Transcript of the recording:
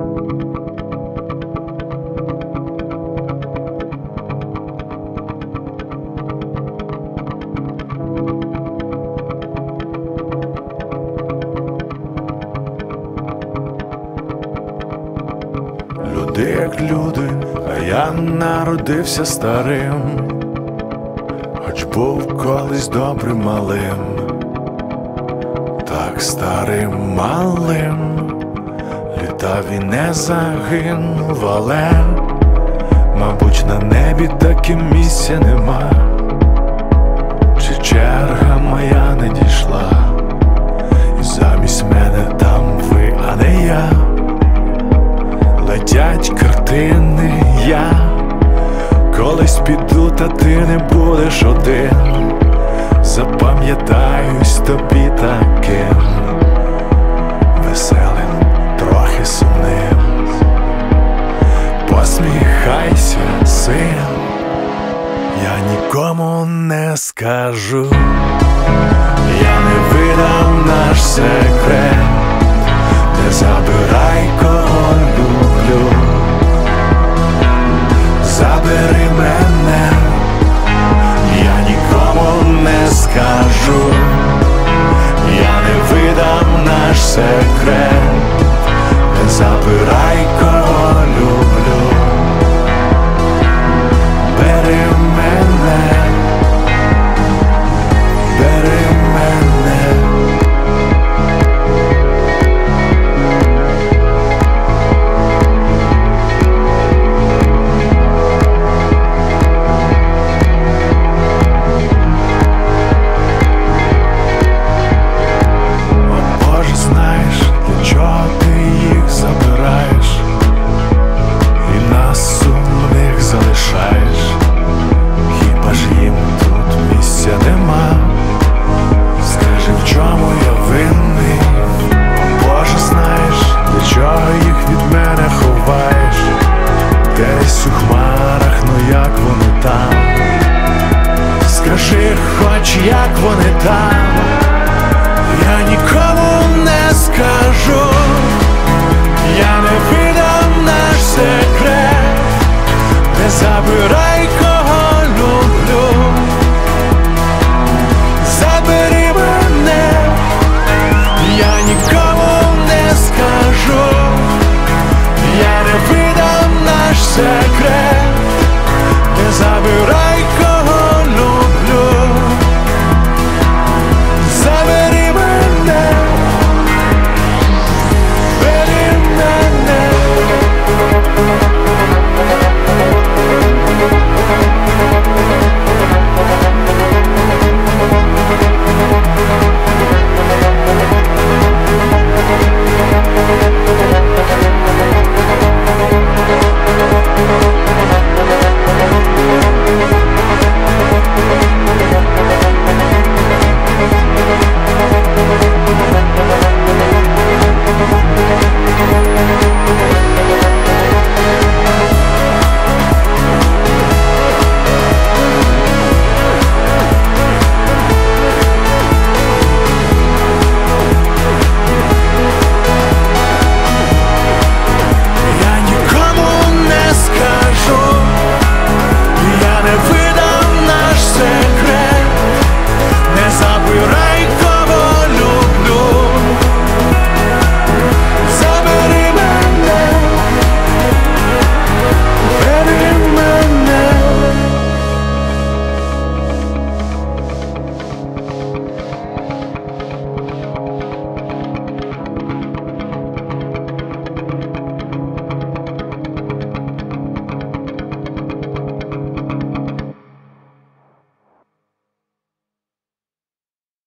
Люди як люди, а я народився старим, хоч був колись добрим малим, так старим малим, літав і не загинув, але, мабуть, на небі таким місця нема, чи черга моя не дійшла, і замість мене там ви, а не я. Летять картини, я колись піду, та ти не будеш один. Запам'ятаюсь тобі таким веселим, трохи сумним. Посміхайся, син, я нікому не скажу.